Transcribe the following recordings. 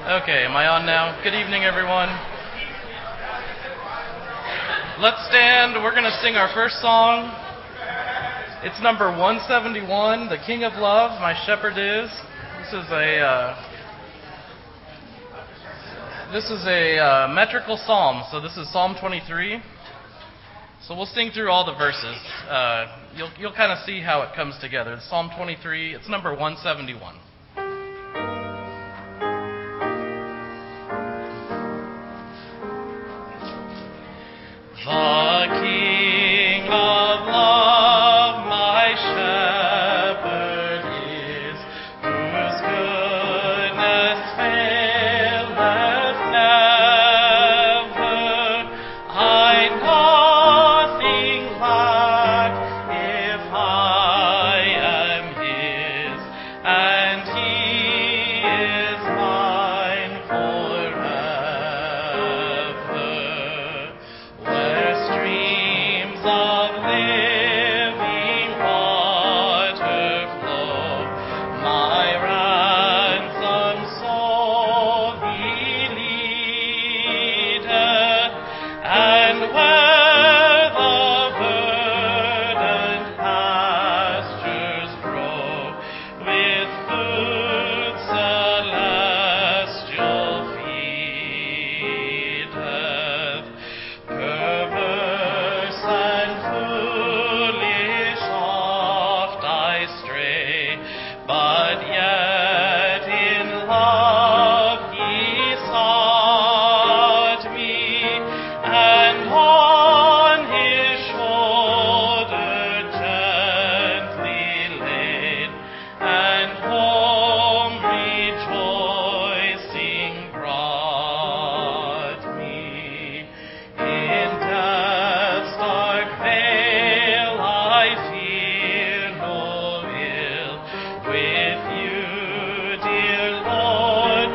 Okay, am I on now? Good evening, everyone. Let's stand. We're going to sing our first song. It's number 171, The King of Love, My Shepherd Is. This is a metrical psalm, so this is Psalm 23. So we'll sing through all the verses. You'll kind of see how it comes together. It's Psalm 23. It's number 171. The King of Love, my shepherd is, whose goodness faileth never. I nothing lack if I am his, and he is mine forever. Where streams of living water flow, my ransom soul he leadeth, and where the verdant pastures grow, with food celestial feedeth. Perverse and foolish oft I stray, but yet in love he sought me, and on his shoulder gently laid, and home rejoicing brought me. In death's dark vale I fear no ill. With you, dear Lord,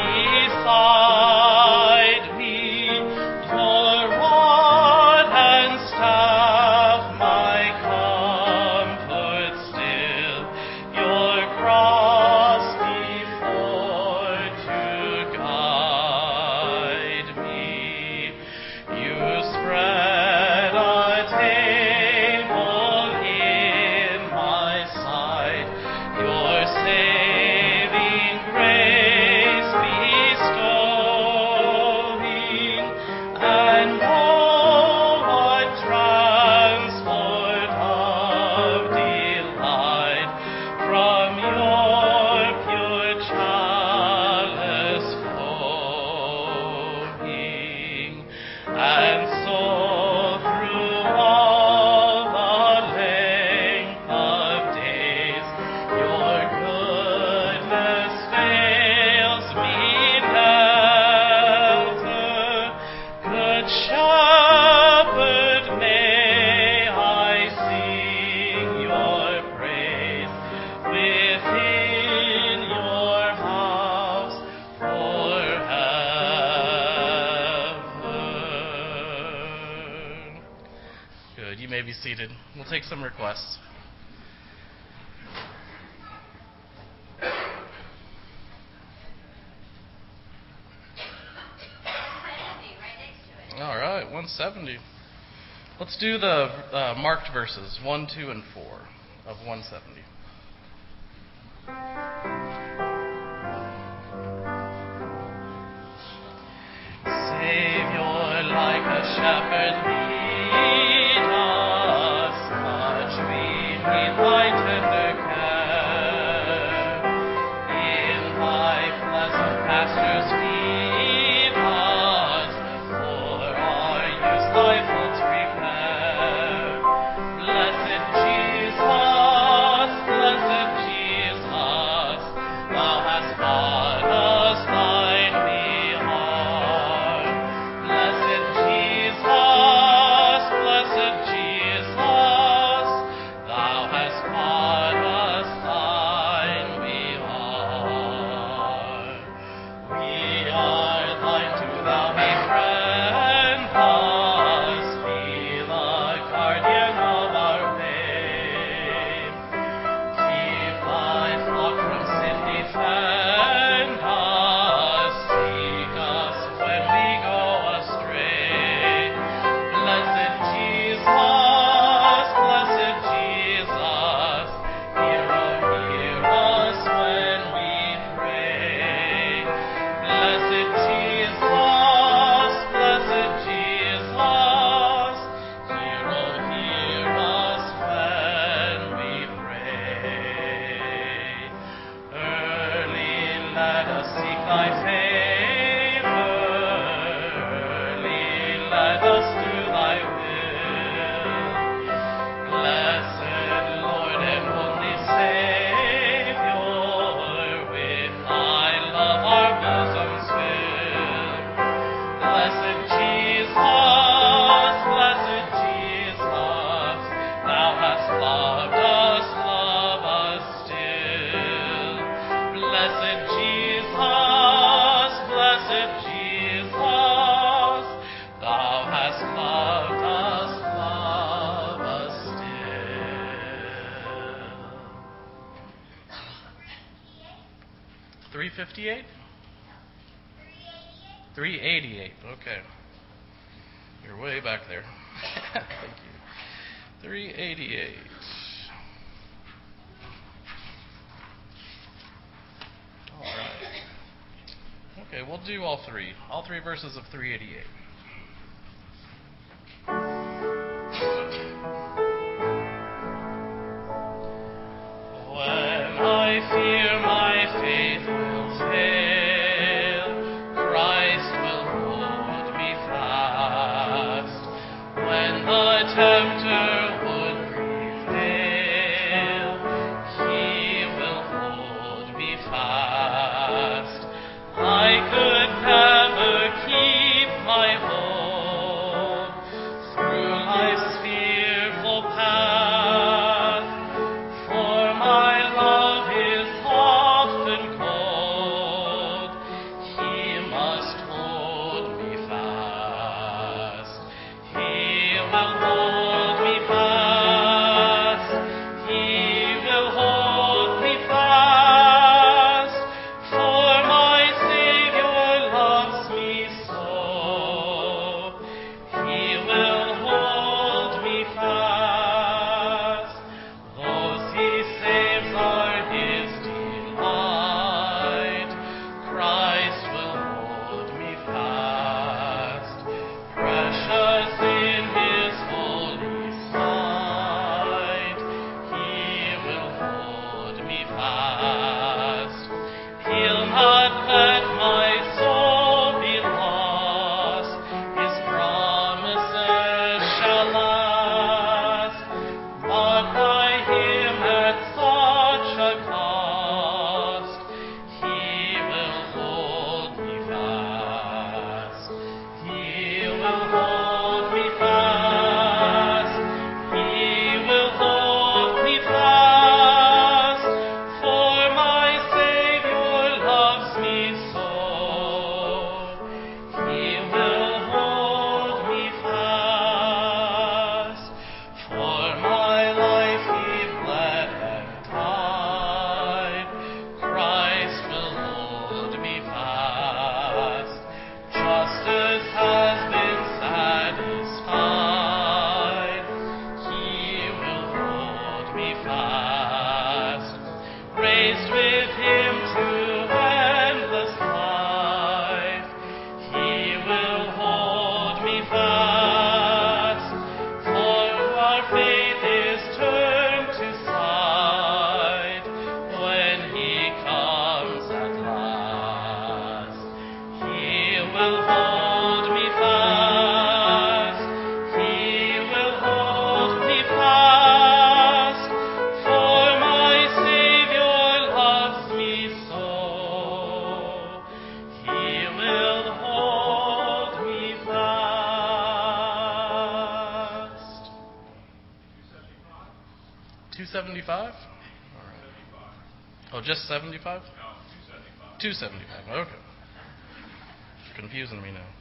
beside me, your rod and staff my comfort still, your cross before to guide me. You spread a table in my sight, your saving grace bestowing, and oh, what transport of delight from your pure chalice flowing. And so through all the length of days, your goodness fails me never. Good Shepherd, may I sing your praise within your house forever. Good. You may be seated. We'll take some requests. All right, 170. Let's do the marked verses, 1, 2, and 4 of 170. Savior, like a shepherd, lead us, much we need thy tender care. In thy pleasant pastures feed us, for our use thy folds prepare. Blessed Jesus, thou hast bought us thine. 'Thine we are. Blessed Jesus, thou hast bought us thine. We are. 358? 388. Okay. You're way back there. Thank you. 388. All right. Okay, we'll do all three. All three verses of 388. When I fear my faith will fail, Christ will hold me fast. When the tempter would prevail, He will hold me fast. I could never keep my hold through life's fearful path, for my love is often cold. He must hold me fast. He will hold me fast. He will hold me fast. For my Savior loves me so. He will hold me fast. Those He saves are His delight. Christ will hold me fast. Precious in His holy sight, He will hold me fast. He'll not let my soul be lost. His promises shall last. Bought by Him at such a cost, He will hold me fast. He will hold me fast. He will hold me fast. For my Savior loves me so. He will hold me fast. For my life He bled and died. Christ will hold me fast. Justice has been satisfied. He will hold me fast. Raised with Him to endless life, He will hold me fast. For our faith is turned to sight when He comes at last. He will hold me fast. He will hold me fast. For my Savior loves me so. He will hold me fast. 275? All right. Oh, just 75? 275. Okay. Confusing me now.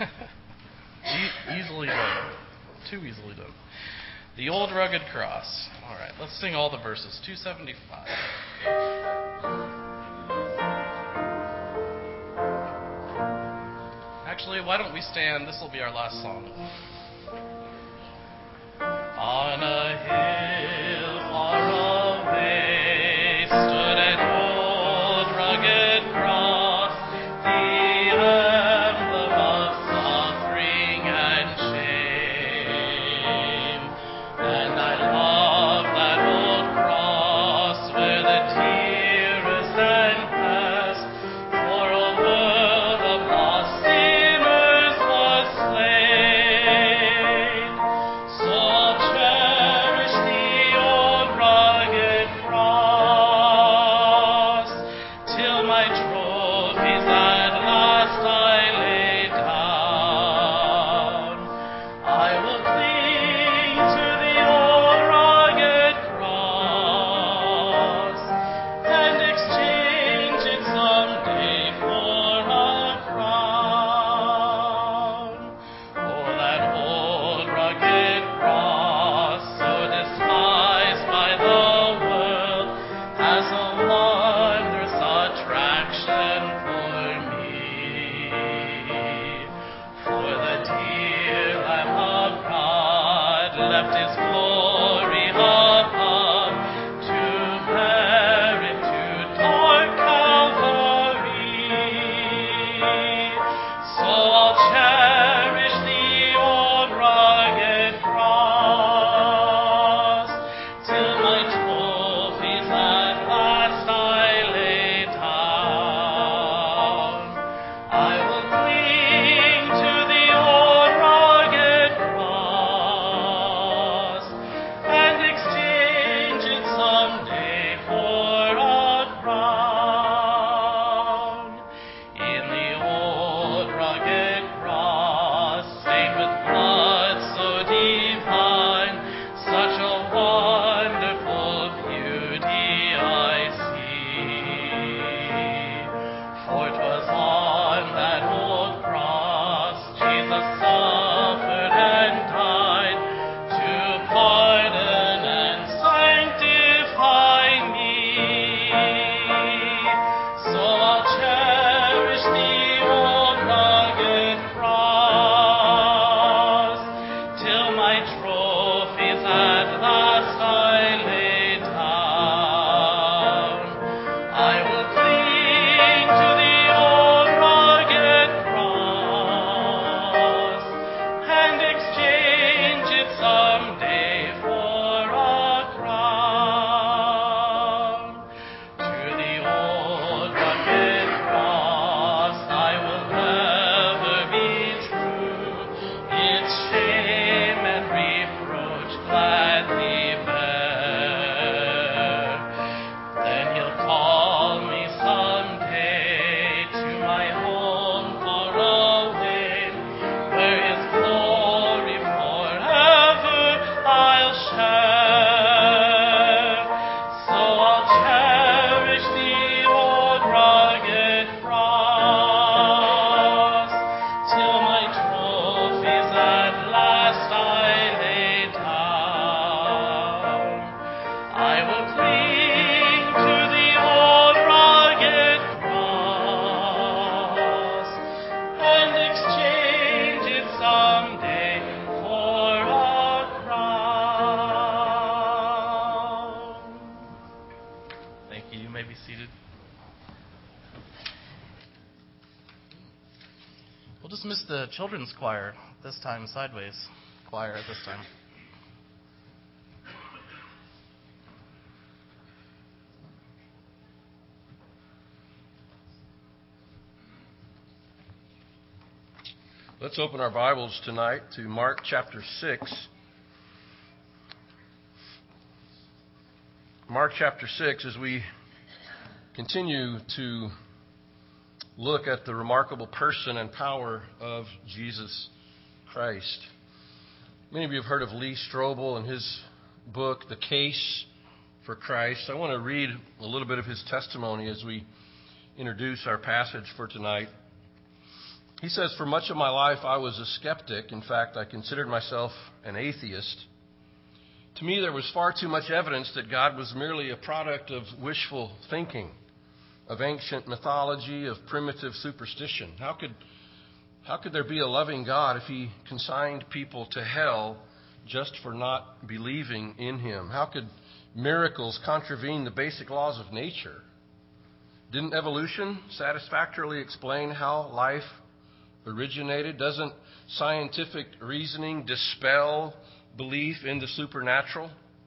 Easily done. Too easily done. The Old Rugged Cross. All right, let's sing all the verses. 275. Actually, why don't we stand? This will be our last song. On a hill far away stood an old rugged cross, the emblem of suffering and shame. And I love that old cross where the dearest and best for a world of lost sinners was slain. So I'll cherish dismiss the children's choir this time, Sideways choir at this time. Let's open our Bibles tonight to Mark chapter 6. Mark chapter 6, as we continue to look at the remarkable person and power of Jesus Christ. Many of you have heard of Lee Strobel and his book, The Case for Christ. I want to read a little bit of his testimony as we introduce our passage for tonight. He says, "For much of my life I was a skeptic. In fact, I considered myself an atheist. To me, there was far too much evidence that God was merely a product of wishful thinking, of ancient mythology, of primitive superstition. How could there be a loving God if he consigned people to hell just for not believing in him? How could miracles contravene the basic laws of nature? Didn't evolution satisfactorily explain how life originated? Doesn't scientific reasoning dispel belief in the supernatural?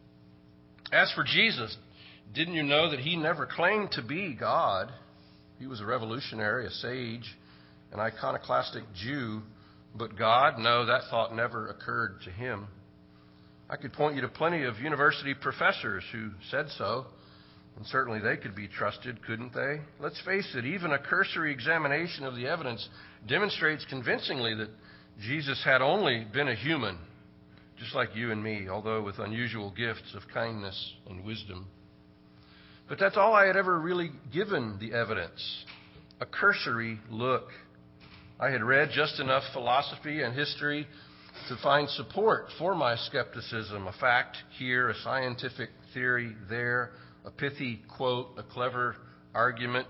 As for Jesus, didn't you know that he never claimed to be God? He was a revolutionary, a sage, an iconoclastic Jew. But God? No, that thought never occurred to him. I could point you to plenty of university professors who said so, and certainly they could be trusted, couldn't they? Let's face it, even a cursory examination of the evidence demonstrates convincingly that Jesus had only been a human, just like you and me, although with unusual gifts of kindness and wisdom. But that's all I had ever really given the evidence, a cursory look. I had read just enough philosophy and history to find support for my skepticism, a fact here, a scientific theory there, a pithy quote, a clever argument.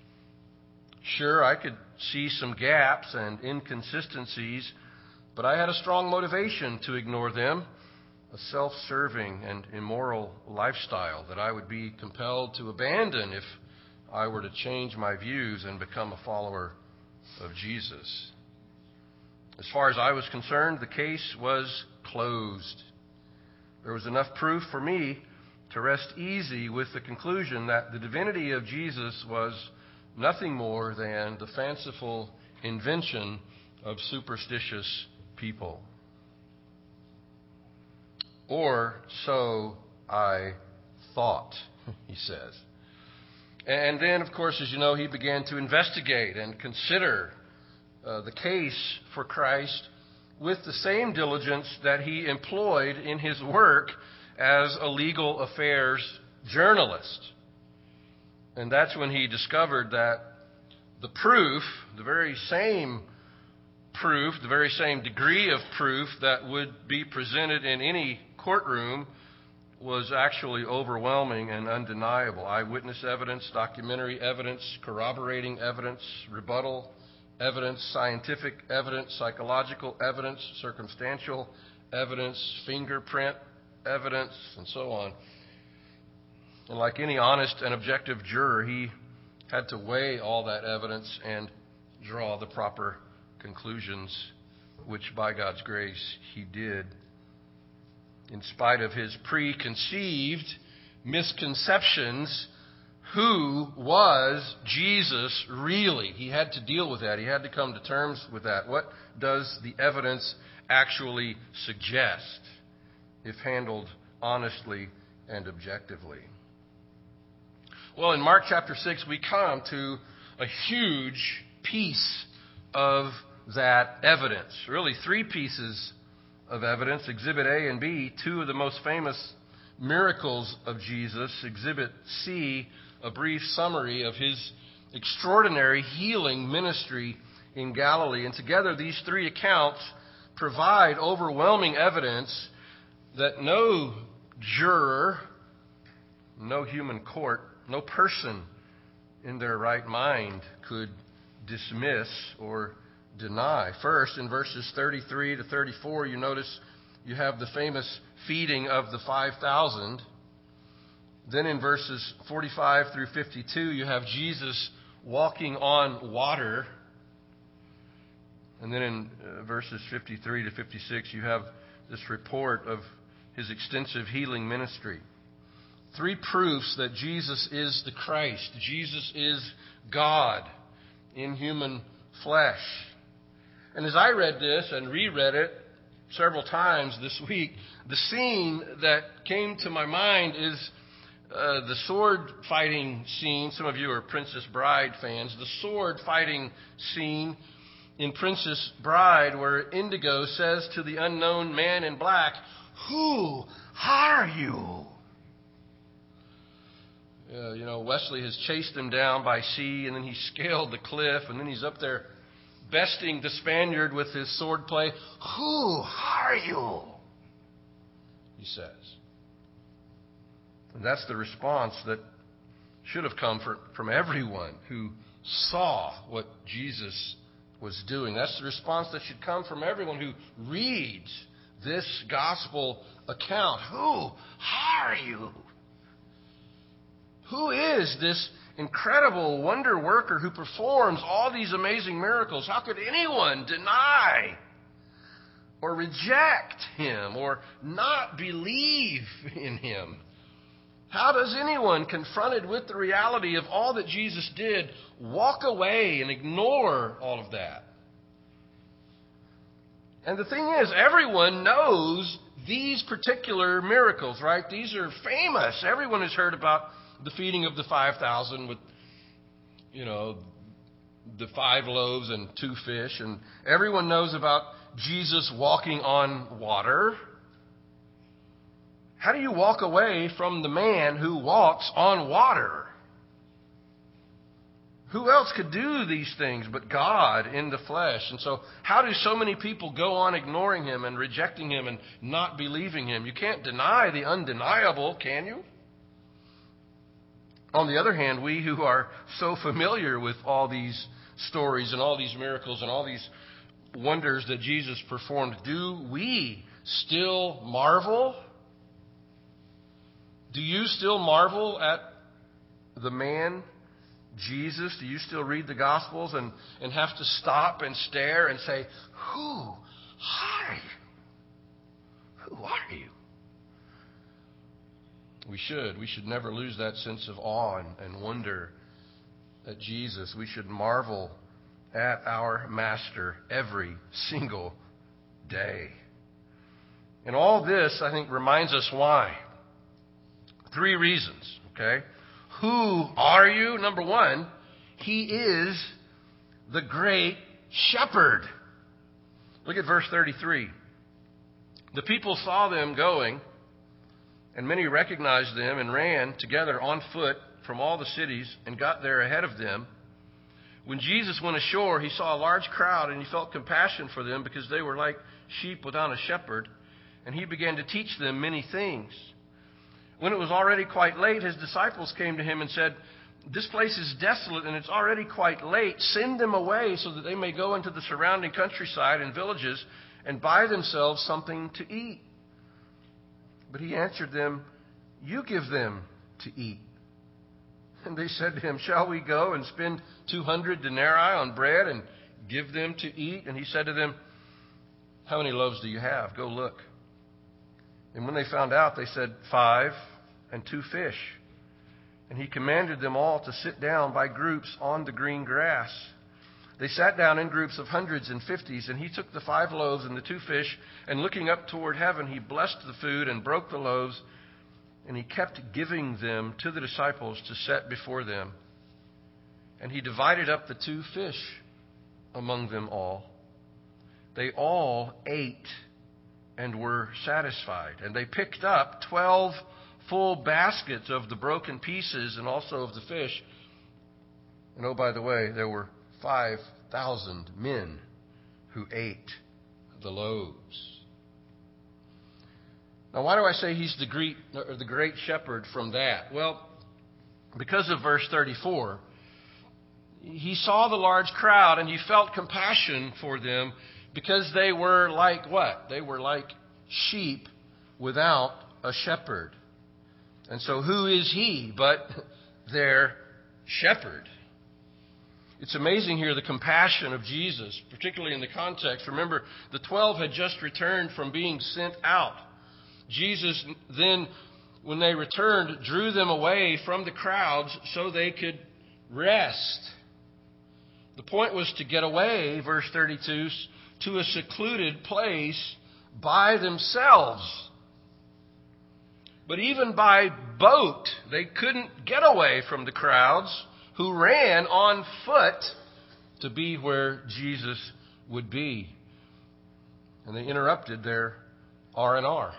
Sure, I could see some gaps and inconsistencies, but I had a strong motivation to ignore them, a self-serving and immoral lifestyle that I would be compelled to abandon if I were to change my views and become a follower of Jesus. As far as I was concerned, the case was closed. There was enough proof for me to rest easy with the conclusion that the divinity of Jesus was nothing more than the fanciful invention of superstitious people. Or so I thought, he says. And then, of course, as you know, he began to investigate and consider the case for Christ with the same diligence that he employed in his work as a legal affairs journalist. And that's when he discovered that the proof, the very same proof, the very same degree of proof that would be presented in any courtroom was actually overwhelming and undeniable. Eyewitness evidence, documentary evidence, corroborating evidence, rebuttal evidence, scientific evidence, psychological evidence, circumstantial evidence, fingerprint evidence, and so on. And like any honest and objective juror, he had to weigh all that evidence and draw the proper conclusions, which by God's grace he did. In spite of his preconceived misconceptions, who was Jesus really? He had to deal with that. He had to come to terms with that. What does the evidence actually suggest if handled honestly and objectively? Well, in Mark chapter 6, we come to a huge piece of that evidence. Really, three pieces of evidence, Exhibit A and B, two of the most famous miracles of Jesus. Exhibit C, a brief summary of his extraordinary healing ministry in Galilee. And together, these three accounts provide overwhelming evidence that no juror, no human court, no person in their right mind could dismiss or deny. First, in verses 33 to 34, you notice you have the famous feeding of the 5,000. Then in verses 45 through 52, you have Jesus walking on water. And then in verses 53 to 56, you have this report of his extensive healing ministry. 3 proofs that Jesus is the Christ. Jesus is God in human flesh. And as I read this and reread it several times this week, the scene that came to my mind is the sword fighting scene. Some of you are Princess Bride fans. The sword fighting scene in Princess Bride, where Indigo says to the unknown man in black, "Who are you?" Wesley has chased him down by sea, and then he scaled the cliff, and then he's up there besting the Spaniard with his swordplay. "Who are you?" he says. And that's the response that should have come from everyone who saw what Jesus was doing. That's the response that should come from everyone who reads this gospel account. Who are you? Who is this incredible wonder worker who performs all these amazing miracles? How could anyone deny or reject him or not believe in him? How does anyone confronted with the reality of all that Jesus did walk away and ignore all of that? And the thing is, everyone knows these particular miracles, right? These are famous. Everyone has heard about the feeding of the 5,000 with, the 5 loaves and 2 fish. And everyone knows about Jesus walking on water. How do you walk away from the man who walks on water? Who else could do these things but God in the flesh? And so how do so many people go on ignoring him and rejecting him and not believing him? You can't deny the undeniable, can you? On the other hand, we who are so familiar with all these stories and all these miracles and all these wonders that Jesus performed, do we still marvel? Do you still marvel at the man, Jesus? Do you still read the Gospels and have to stop and stare and say, "Who are you? Who are you?" We should never lose that sense of awe and wonder at Jesus. We should marvel at our Master every single day. And all this, I think, reminds us why. 3 reasons, okay? Who are you? Number 1, he is the great shepherd. Look at verse 33. The people saw them going, and many recognized them and ran together on foot from all the cities and got there ahead of them. When Jesus went ashore, he saw a large crowd, and he felt compassion for them because they were like sheep without a shepherd, and he began to teach them many things. When it was already quite late, his disciples came to him and said, "This place is desolate and it's already quite late. Send them away so that they may go into the surrounding countryside and villages and buy themselves something to eat." But he answered them, "You give them to eat." And they said to him, "Shall we go and spend 200 denarii on bread and give them to eat?" And he said to them, "How many loaves do you have? Go look." And when they found out, they said, 5 and 2 fish. And he commanded them all to sit down by groups on the green grass. They sat down in groups of hundreds and 50s, and he took the 5 loaves and the 2 fish, and looking up toward heaven, he blessed the food and broke the loaves, and he kept giving them to the disciples to set before them. And he divided up the 2 fish among them all. They all ate and were satisfied. And they picked up 12 full baskets of the broken pieces and also of the fish. And oh, by the way, there were 5,000 men who ate the loaves. Now, why do I say he's the great shepherd from that? Well, because of verse 34. He saw the large crowd and he felt compassion for them because they were like what? They were like sheep without a shepherd. And so who is he but their shepherd? It's amazing here, the compassion of Jesus, particularly in the context. Remember, the 12 had just returned from being sent out. Jesus then, when they returned, drew them away from the crowds so they could rest. The point was to get away, verse 32, to a secluded place by themselves. But even by boat, they couldn't get away from the crowds who ran on foot to be where Jesus would be. And they interrupted their R&R.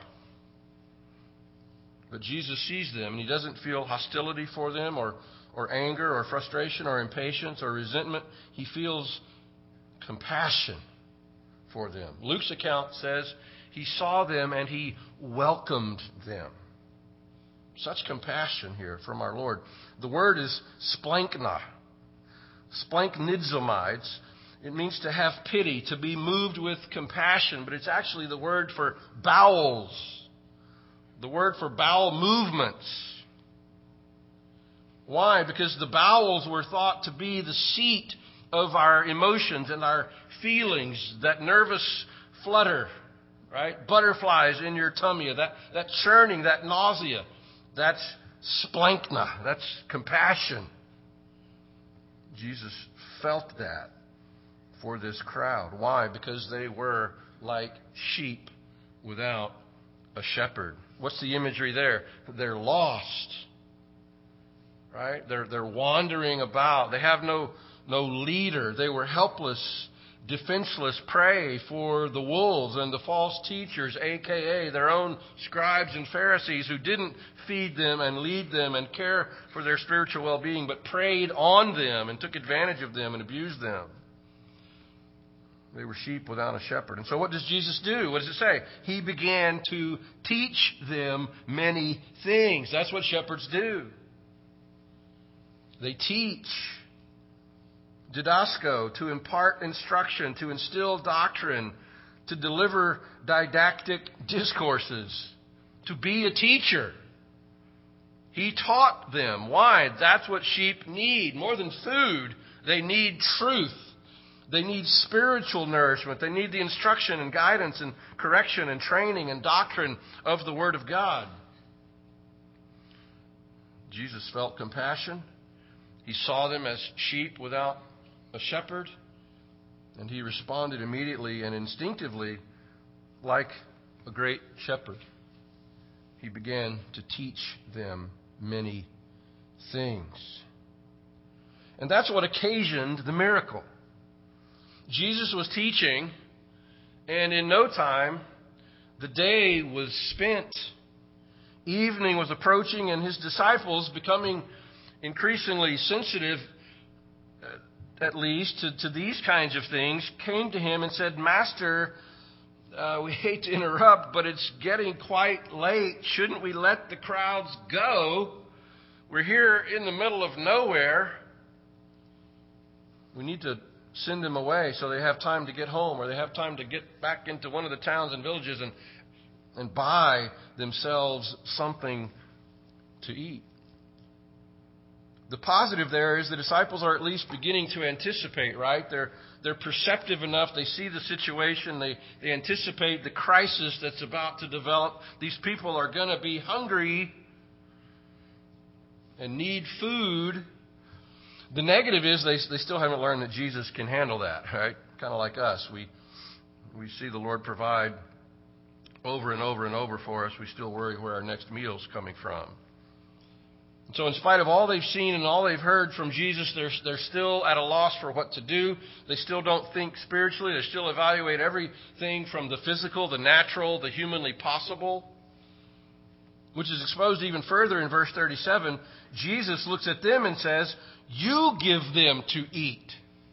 But Jesus sees them, and he doesn't feel hostility for them or anger or frustration or impatience or resentment. He feels compassion for them. Luke's account says he saw them and he welcomed them. Such compassion here from our Lord. The word is splankna. Splanknidzomai. It means to have pity, to be moved with compassion, but it's actually the word for bowels. The word for bowel movements. Why? Because the bowels were thought to be the seat of our emotions and our feelings, that nervous flutter, right? Butterflies in your tummy, that churning, that nausea. That's splankna. That's compassion. Jesus felt that for this crowd. Why? Because they were like sheep without a shepherd. What's the imagery there? They're lost. Right? They're wandering about. They have no leader. They were helpless, defenseless prey for the wolves and the false teachers, a.k.a. their own scribes and Pharisees, who didn't feed them and lead them and care for their spiritual well-being, but preyed on them and took advantage of them and abused them. They were sheep without a shepherd. And so what does Jesus do? What does it say? He began to teach them many things. That's what shepherds do. They teach. Didasko, to impart instruction, to instill doctrine, to deliver didactic discourses, to be a teacher. He taught them. Why? That's what sheep need. More than food, they need truth. They need spiritual nourishment. They need the instruction and guidance and correction and training and doctrine of the Word of God. Jesus felt compassion. He saw them as sheep without a shepherd, and he responded immediately and instinctively like a great shepherd. He began to teach them many things. And that's what occasioned the miracle. Jesus was teaching, and in no time, the day was spent. Evening was approaching, and his disciples, becoming increasingly sensitive, at least, to these kinds of things, came to him and said, "Master, we hate to interrupt, but it's getting quite late. Shouldn't we let the crowds go? We're here in the middle of nowhere. We need to send them away so they have time to get home, or they have time to get back into one of the towns and villages and buy themselves something to eat." The positive there is the disciples are at least beginning to anticipate, right? They're perceptive enough. They see the situation. They anticipate the crisis that's about to develop. These people are going to be hungry and need food. The negative is they still haven't learned that Jesus can handle that, right? Kind of like us. We see the Lord provide over and over and over for us. We still worry where our next meal's coming from. And so in spite of all they've seen and all they've heard from Jesus, they're still at a loss for what to do. They still don't think spiritually. They still evaluate everything from the physical, the natural, the humanly possible, which is exposed even further in verse 37. Jesus looks at them and says, "You give them to eat.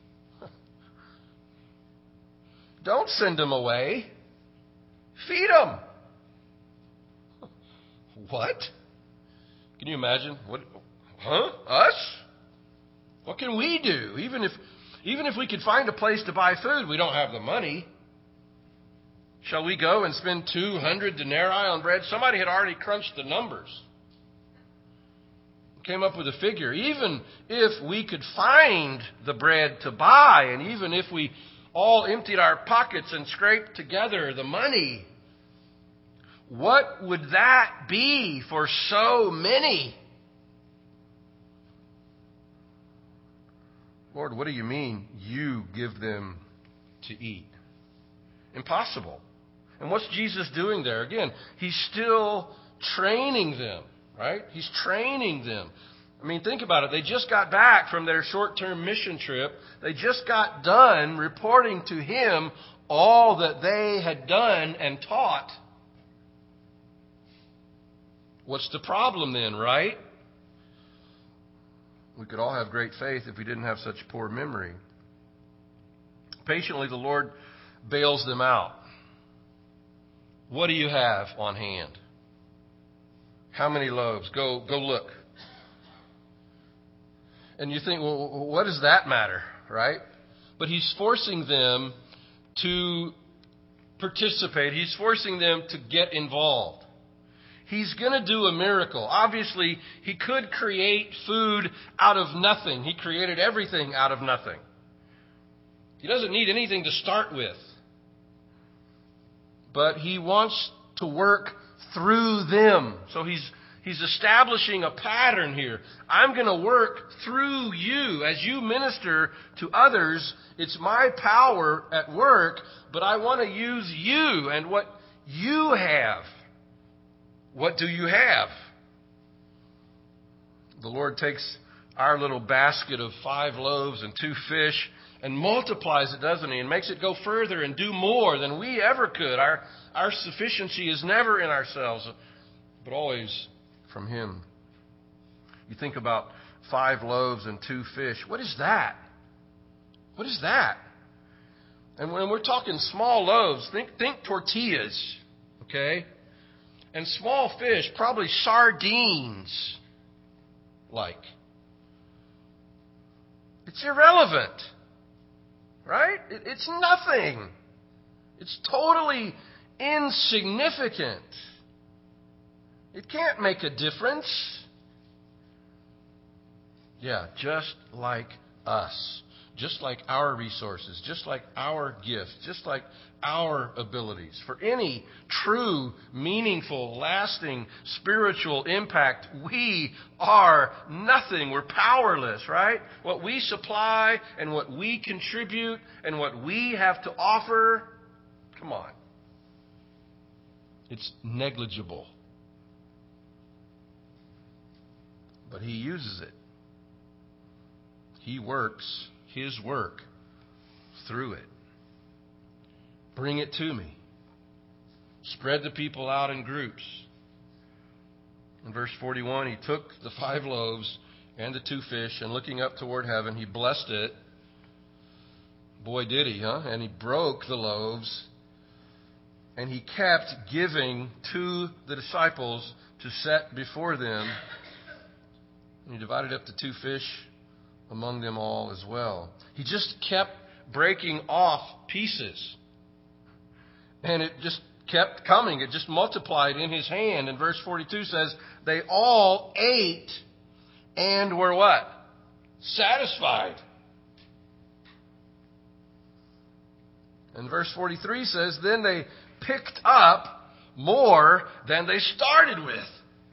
Don't send them away. Feed them." What? Can you imagine? What? Huh? Us? What can we do? Even if we could find a place to buy food, we don't have the money. Shall we go and spend 200 denarii on bread? Somebody had already crunched the numbers. Came up with a figure. Even if we could find the bread to buy, and even if we all emptied our pockets and scraped together the money, what would that be for so many? Lord, what do you mean you give them to eat? Impossible. And what's Jesus doing there? Again, he's still training them, right? He's training them. I mean, think about it. They just got back from their short-term mission trip. They just got done reporting to him all that they had done and taught. What's the problem then, right? We could all have great faith if we didn't have such poor memory. Patiently, the Lord bails them out. What do you have on hand? How many loaves? Go look. And you think, well, what does that matter, right? But he's forcing them to participate. He's forcing them to get involved. He's going to do a miracle. Obviously, he could create food out of nothing. He created everything out of nothing. He doesn't need anything to start with. But he wants to work through them. So he's establishing a pattern here. I'm going to work through you. As you minister to others, it's my power at work, but I want to use you and what you have. What do you have? The Lord takes our little basket of 5 loaves and 2 fish and multiplies it, doesn't he? And makes it go further and do more than we ever could. Our sufficiency is never in ourselves, but always from him. You think about 5 loaves and 2 fish. What is that? What is that? And when we're talking small loaves, think tortillas, okay? And small fish, probably sardines like. It's irrelevant, right? It's nothing. It's totally insignificant. It can't make a difference. Yeah, just like us. Just like our resources. Just like our gifts. Just like our abilities. For any true, meaningful, lasting, spiritual impact, we are nothing. We're powerless, right? What we supply and what we contribute and what we have to offer, come on. It's negligible. But he uses it. He works his work through it. Bring it to me. Spread the people out in groups. In verse 41, he took the 5 loaves and the 2 fish, and looking up toward heaven, he blessed it. Boy, did he, huh? And he broke the loaves, and he kept giving to the disciples to set before them. And he divided up the 2 fish among them all as well. He just kept breaking off pieces. And it just kept coming. It just multiplied in his hand. And verse 42 says, they all ate and were what? Satisfied. And verse 43 says, then they picked up more than they started with.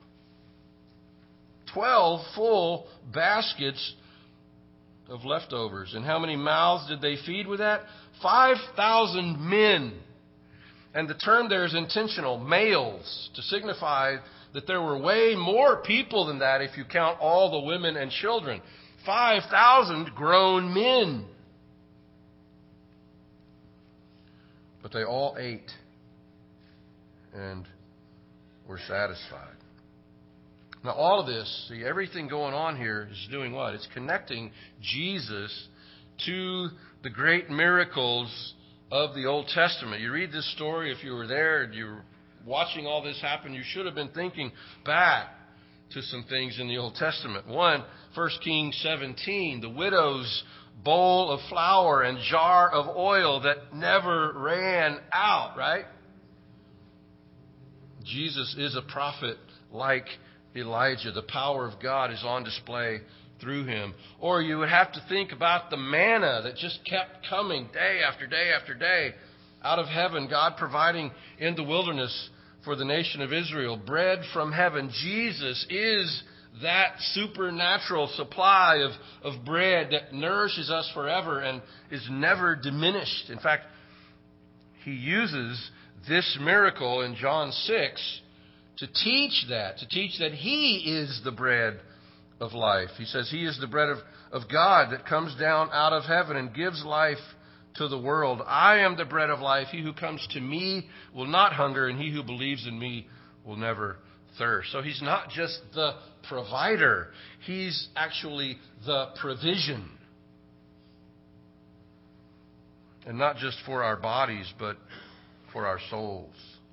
12 full baskets of leftovers. And how many mouths did they feed with that? 5,000 men. And the term there is intentional, males, to signify that there were way more people than that if you count all the women and children. 5,000 grown men. But they all ate and were satisfied. Now, all of this, see, everything going on here is doing what? It's connecting Jesus to the great miracles of the Old Testament. You read this story, if you were there and you were watching all this happen, you should have been thinking back to some things in the Old Testament. 1 Kings 17, the widow's bowl of flour and jar of oil that never ran out, right? Jesus is a prophet like Elijah. The power of God is on display through him. Or you would have to think about the manna that just kept coming day after day after day out of heaven, God providing in the wilderness for the nation of Israel bread from heaven. Jesus is that supernatural supply of bread that nourishes us forever and is never diminished. In fact, he uses this miracle in John 6 to teach that he is the bread of life. He says he is the bread of God that comes down out of heaven and gives life to the world. I am the bread of life. He who comes to me will not hunger, and he who believes in me will never thirst. So he's not just the provider. He's actually the provision. And not just for our bodies, but for our souls.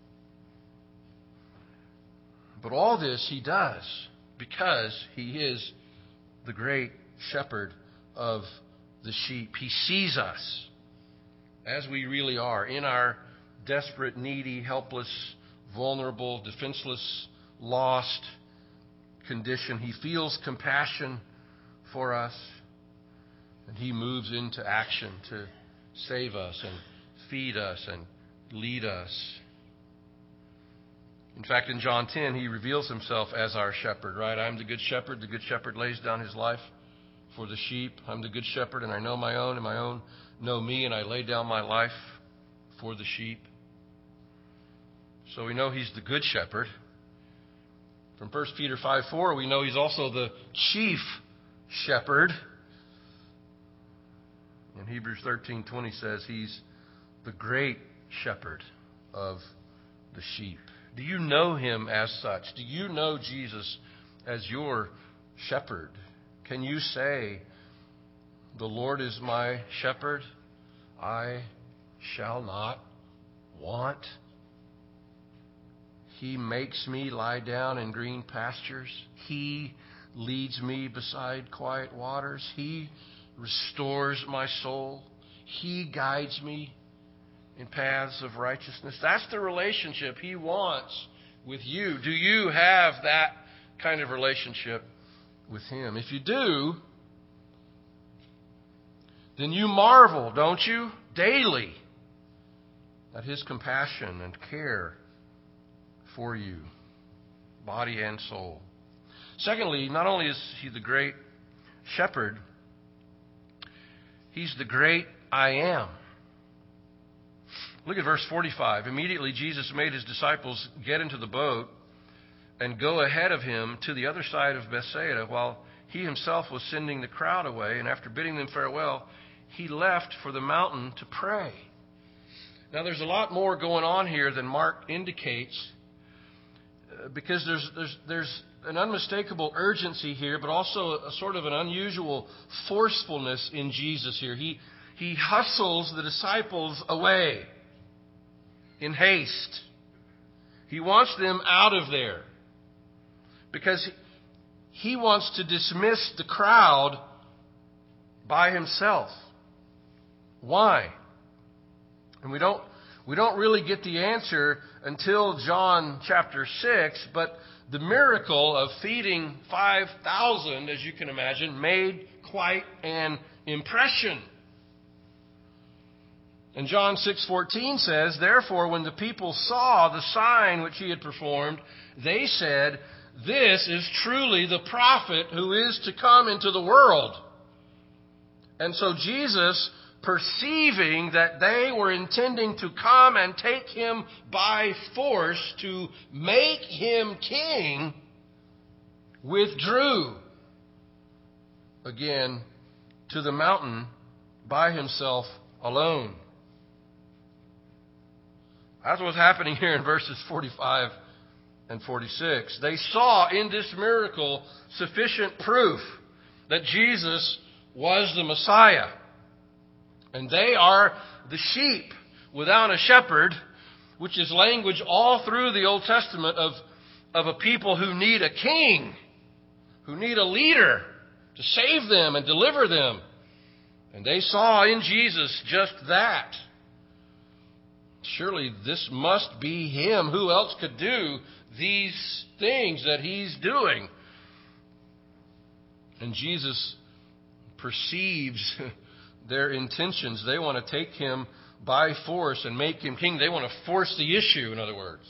But all this he does because he is the great shepherd of the sheep. He sees us as we really are, in our desperate, needy, helpless, vulnerable, defenseless, lost condition. He feels compassion for us, and he moves into action to save us and feed us and lead us. In fact, in John 10, he reveals himself as our shepherd, right? I'm the good shepherd. The good shepherd lays down his life for the sheep. I'm the good shepherd, and I know my own, and my own know me, and I lay down my life for the sheep. So we know he's the good shepherd. From 1 Peter 5:4, we know he's also the chief shepherd. And Hebrews 13:20 says he's the great shepherd of the sheep. Do you know him as such? Do you know Jesus as your shepherd? Can you say, the Lord is my shepherd, I shall not want? He makes me lie down in green pastures. He leads me beside quiet waters. He restores my soul. He guides me in paths of righteousness. That's the relationship he wants with you. Do you have that kind of relationship with him? If you do, then you marvel, don't you, daily at his compassion and care for you, body and soul. Secondly, not only is he the great shepherd, he's the great I am. Look at verse 45. Immediately Jesus made his disciples get into the boat and go ahead of him to the other side of Bethsaida, while he himself was sending the crowd away. And after bidding them farewell, he left for the mountain to pray. Now there's a lot more going on here than Mark indicates, because there's an unmistakable urgency here, but also a sort of an unusual forcefulness in Jesus here. He hustles the disciples away in haste. He wants them out of there because he wants to dismiss the crowd by himself. Why? And we don't really get the answer until John chapter 6, but the miracle of feeding 5,000, as you can imagine, made quite an impression. And John 6:14 says, therefore, when the people saw the sign which he had performed, they said, this is truly the prophet who is to come into the world. And so Jesus, perceiving that they were intending to come and take him by force to make him king, withdrew again to the mountain by himself alone. That's what's happening here in verses 45 and 46. They saw in this miracle sufficient proof that Jesus was the Messiah. And they are the sheep without a shepherd, which is language all through the Old Testament of a people who need a king, who need a leader to save them and deliver them. And they saw in Jesus just that. surely this must be him. Who else could do these things that he's doing? And Jesus perceives their intentions. They want to take him by force and make him king. They want to force the issue, in other words.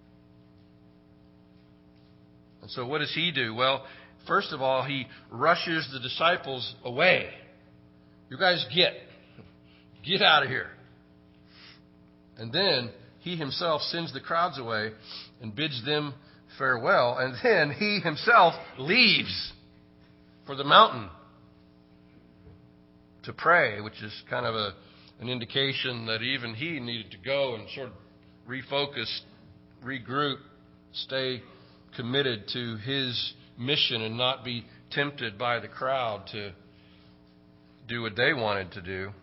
And so what does he do? Well, first of all, he rushes the disciples away. You guys get out of here. And then he himself sends the crowds away and bids them farewell. And then he himself leaves for the mountain to pray, which is kind of an indication that even he needed to go and sort of refocus, regroup, stay committed to his mission and not be tempted by the crowd to do what they wanted to do.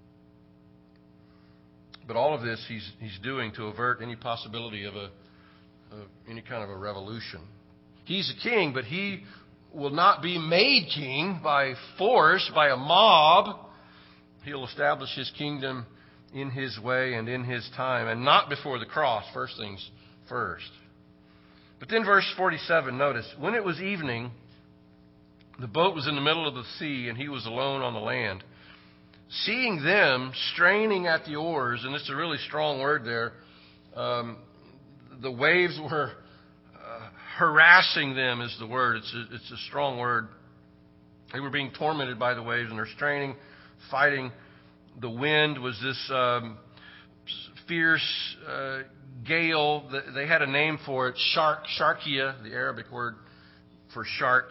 But all of this he's doing to avert any possibility of any kind of a revolution. He's a king, but he will not be made king by force, by a mob. He'll establish his kingdom in his way and in his time, and not before the cross. First things first. But then verse 47, notice, when it was evening, the boat was in the middle of the sea, and he was alone on the land. Seeing them straining at the oars, and it's a really strong word there, the waves were harassing them is the word. It's a strong word. They were being tormented by the waves, and they're straining, fighting. The wind was this fierce gale. They had a name for it, sharkia, the Arabic word for shark.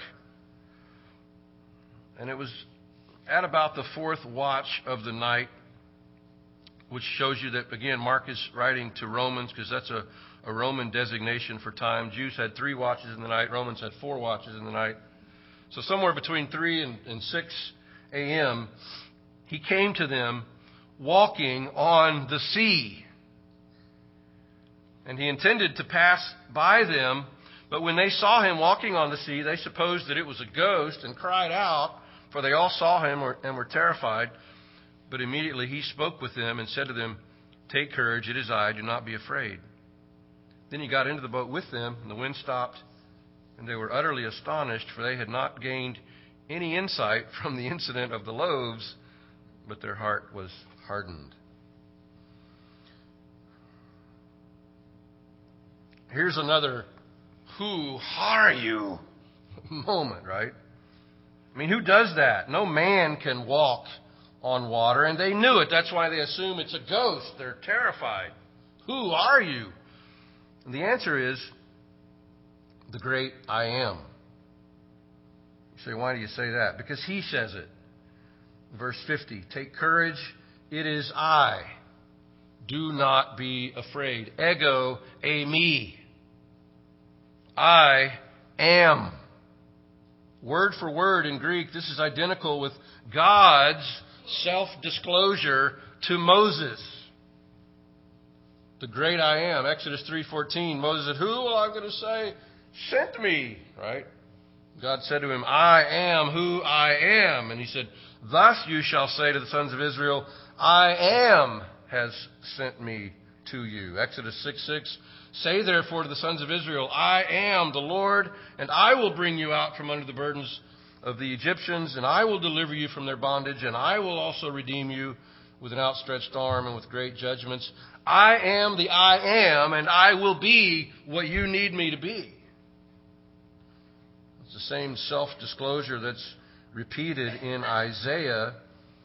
And it was at about the fourth watch of the night, which shows you that, again, Mark is writing to Romans because that's a Roman designation for time. Jews had 3 watches in the night. Romans had 4 watches in the night. So somewhere between 3 and 6 a.m., he came to them walking on the sea. And he intended to pass by them, but when they saw him walking on the sea, they supposed that it was a ghost and cried out, for they all saw him and were terrified. But immediately he spoke with them and said to them, "Take courage, it is I, do not be afraid." Then he got into the boat with them, and the wind stopped, and they were utterly astonished, for they had not gained any insight from the incident of the loaves, but their heart was hardened. Here's another "who are you" moment, right? I mean, who does that? No man can walk on water, and they knew it. That's why they assume it's a ghost. They're terrified. Who are you? And the answer is the great I am. You say, why do you say that? Because he says it. Verse 50, take courage, it is I. Do not be afraid. Ego eimi. I am. Word for word in Greek, this is identical with God's self-disclosure to Moses. The great I am. Exodus 3:14, Moses said, "Who will I going to say sent me?" Right? God said to him, "I am who I am." And he said, "Thus you shall say to the sons of Israel, I am has sent me to you." Exodus 6:6, "Say therefore to the sons of Israel, I am the Lord, and I will bring you out from under the burdens of the Egyptians, and I will deliver you from their bondage, and I will also redeem you with an outstretched arm and with great judgments. I am the I am, and I will be what you need me to be." It's the same self-disclosure that's repeated in Isaiah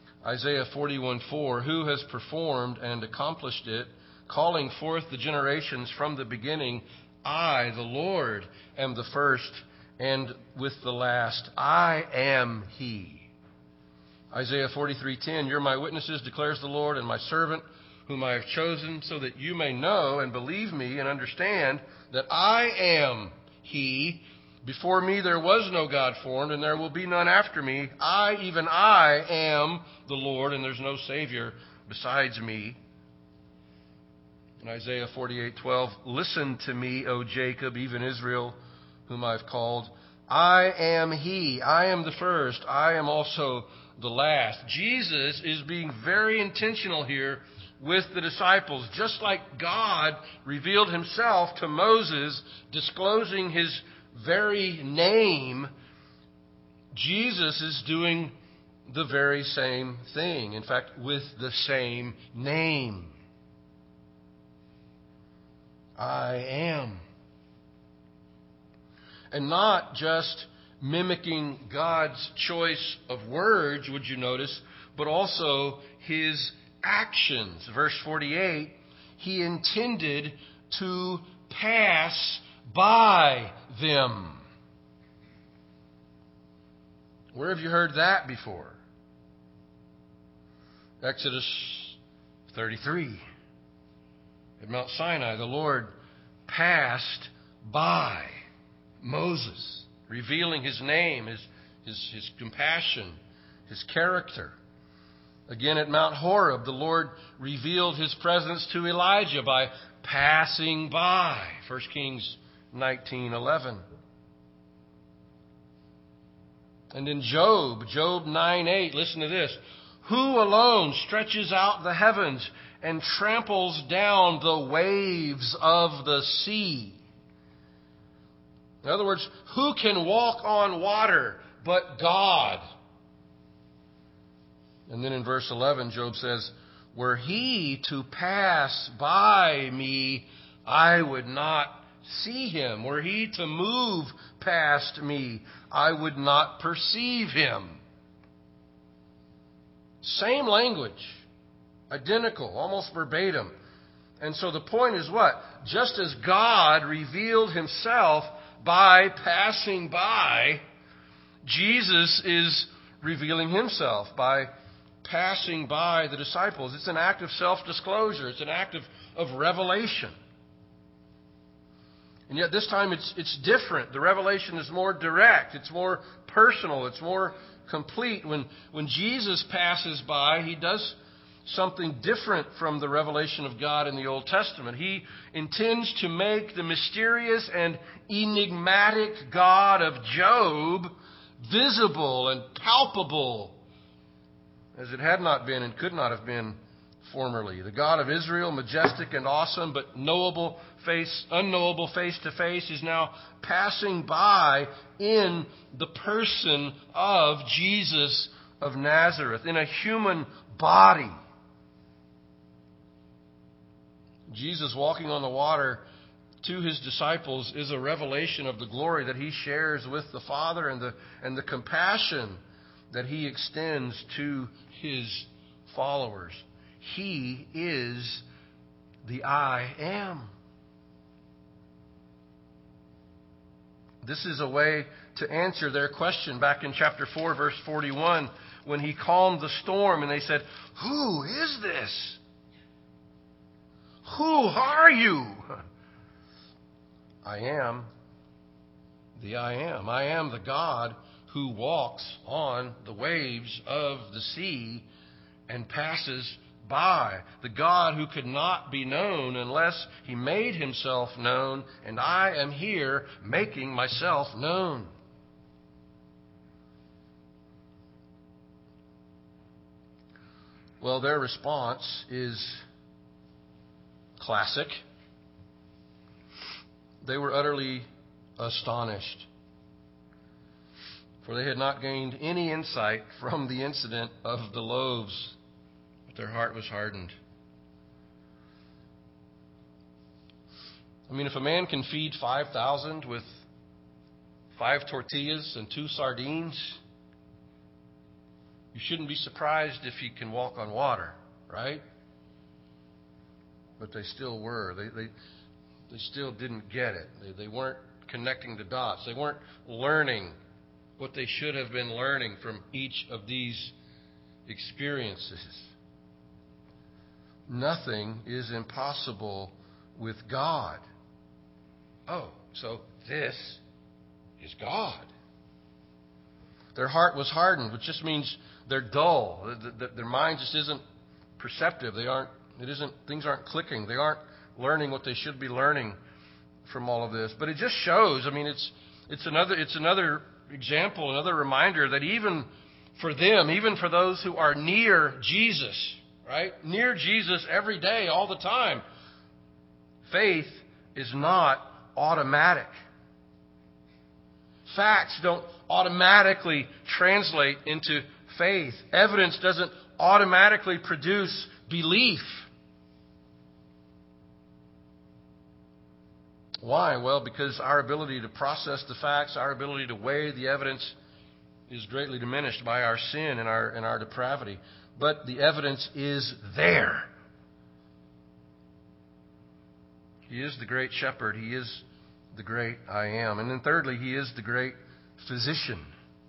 41:4, "Who has performed and accomplished it, calling forth the generations from the beginning. I, the Lord, am the first and with the last. I am He." Isaiah 43:10, "You're my witnesses, declares the Lord, and my servant, whom I have chosen, so that you may know and believe me and understand that I am He. Before me there was no God formed, and there will be none after me. I, even I, am the Lord, and there's no Savior besides me." In Isaiah 48:12, "Listen to me, O Jacob, even Israel, whom I've called. I am He. I am the first. I am also the last." Jesus is being very intentional here with the disciples. Just like God revealed himself to Moses, disclosing his very name, Jesus is doing the very same thing. In fact, with the same name. I am. And not just mimicking God's choice of words, would you notice, but also his actions. Verse 48, he intended to pass by them. Where have you heard that before? Exodus 33. At Mount Sinai, the Lord passed by Moses, revealing his name, his compassion, his character. Again, at Mount Horeb, the Lord revealed his presence to Elijah by passing by. 1 Kings 19:11. And in Job 9:8, listen to this. Who alone stretches out the heavens and tramples down the waves of the sea? In other words, who can walk on water but God? And then in verse 11, Job says, were he to pass by me, I would not see him. Were he to move past me, I would not perceive him. Same language. Identical, almost verbatim. And so the point is what? Just as God revealed himself by passing by, Jesus is revealing himself by passing by the disciples. It's an act of self-disclosure. It's an act of revelation. And yet this time it's different. The revelation is more direct. It's more personal. It's more complete. When Jesus passes by, he does something different from the revelation of God in the Old Testament. He intends to make the mysterious and enigmatic God of Job visible and palpable as it had not been and could not have been formerly. The God of Israel, majestic and awesome, but unknowable face to face, is now passing by in the person of Jesus of Nazareth, in a human body. Jesus walking on the water to his disciples is a revelation of the glory that he shares with the Father and the compassion that he extends to his followers. He is the I am. This is a way to answer their question back in chapter 4, verse 41, when he calmed the storm and they said, who is this? Who are you? I am the I am. I am the God who walks on the waves of the sea and passes by. The God who could not be known unless he made himself known, and I am here making myself known. Well, their response is classic. They were utterly astonished, for they had not gained any insight from the incident of the loaves, but their heart was hardened. I mean, if a man can feed 5,000 with 5 tortillas and 2 sardines, you shouldn't be surprised if he can walk on water, right? But they still were. They still didn't get it. They weren't connecting the dots. They weren't learning what they should have been learning from each of these experiences. Nothing is impossible with God. Oh, so this is God. Their heart was hardened, which just means they're dull. Their mind just isn't perceptive. Things aren't clicking. They aren't learning what they should be learning from all of this. But it just shows, I mean, it's another example, another reminder that even for them, even for those who are near Jesus, right? Near Jesus every day, all the time. Faith is not automatic. Facts don't automatically translate into faith. Evidence doesn't automatically produce belief. Why? Well, because our ability to process the facts, our ability to weigh the evidence is greatly diminished by our sin and our depravity. But the evidence is there. He is the great shepherd. He is the great I am. And then thirdly, He is the great physician.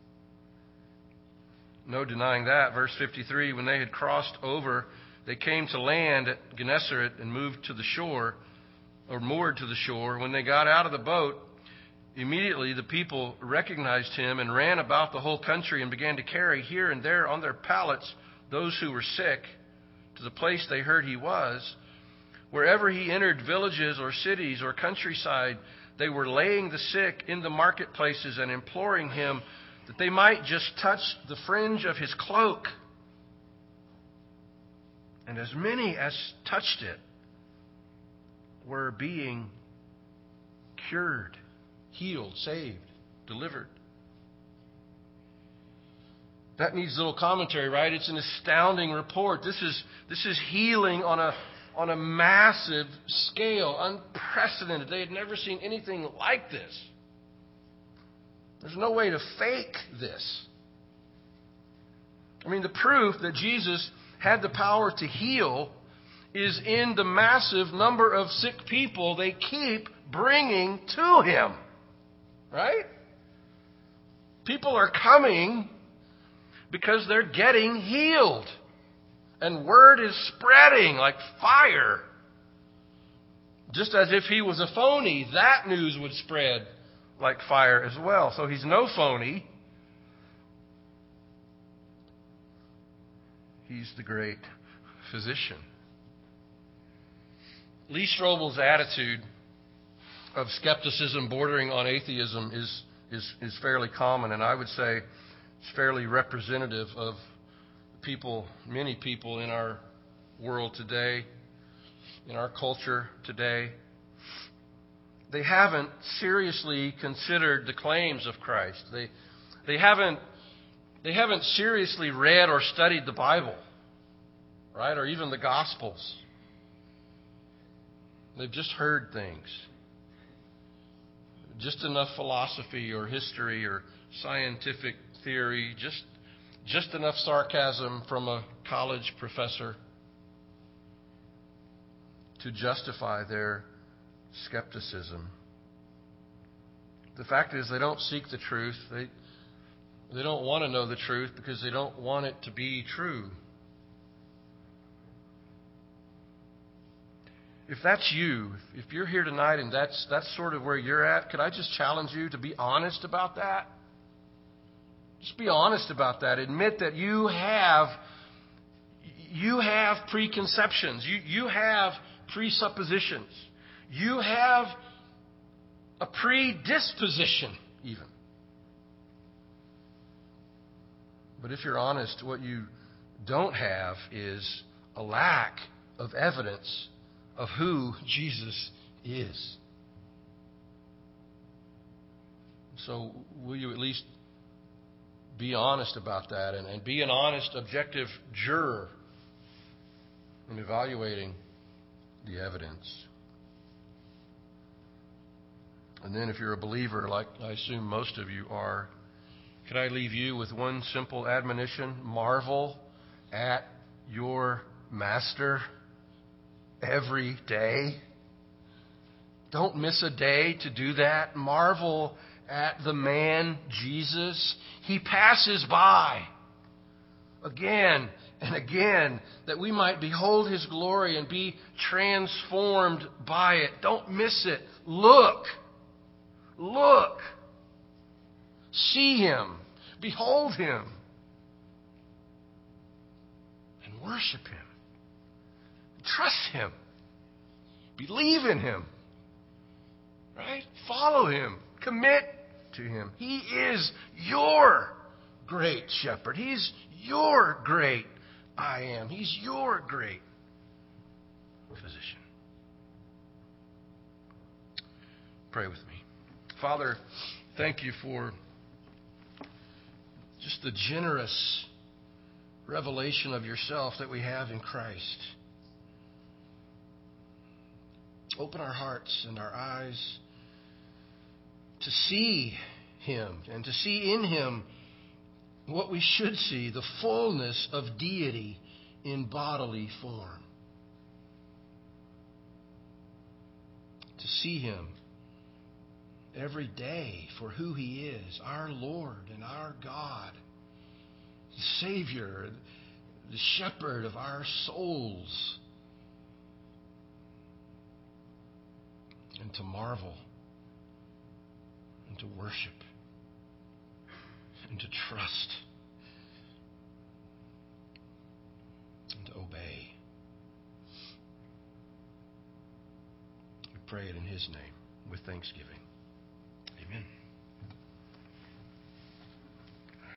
No denying that. Verse 53, when they had crossed over, they came to land at Gennesaret and moved to the shore, or moored to the shore. When they got out of the boat, immediately the people recognized Him and ran about the whole country and began to carry here and there on their pallets those who were sick to the place they heard He was. Wherever He entered villages or cities or countryside, they were laying the sick in the marketplaces and imploring Him that they might just touch the fringe of His cloak. And as many as touched it were being cured, healed, saved, delivered. That needs little commentary, right? It's an astounding report. This is healing on a massive scale, unprecedented. They had never seen anything like this. There's no way to fake this. I mean, the proof that Jesus had the power to heal is in the massive number of sick people they keep bringing to Him. Right? People are coming because they're getting healed. And word is spreading like fire. Just as if He was a phony, that news would spread like fire as well. So He's no phony. He's the great physician. Lee Strobel's attitude of skepticism bordering on atheism is fairly common, and I would say it's fairly representative of people, many people in our world today, in our culture today. They haven't seriously considered the claims of Christ. They haven't seriously read or studied the Bible, right? Or even the Gospels. They've just heard things. Just enough philosophy or history or scientific theory, just enough sarcasm from a college professor to justify their skepticism. The fact is, they don't seek the truth. They don't want to know the truth because they don't want it to be true. If that's you, if you're here tonight and that's sort of where you're at, could I just challenge you to be honest about that? Just be honest about that. Admit that you have preconceptions. You have presuppositions. You have a predisposition even. But if you're honest, what you don't have is a lack of evidence of who Jesus is. So will you at least be honest about that and be an honest, objective juror in evaluating the evidence? And then if you're a believer, like I assume most of you are, could I leave you with one simple admonition? Marvel at your Master every day. Don't miss a day to do that. Marvel at the man Jesus. He passes by again and again that we might behold His glory and be transformed by it. Don't miss it. Look. See Him. Behold Him. And worship Him. Trust Him. Believe in Him. Right? Follow Him. Commit to Him. He is your great shepherd. He's your great I am. He's your great physician. Pray with me. Father, thank you for just the generous revelation of yourself that we have in Christ. Open our hearts and our eyes to see him and to see in him what we should see, the fullness of deity in bodily form. To see him every day for who he is, our Lord and our God, the Savior, the shepherd of our souls. And to marvel and to worship and to trust and to obey. We pray it in his name with thanksgiving. Amen.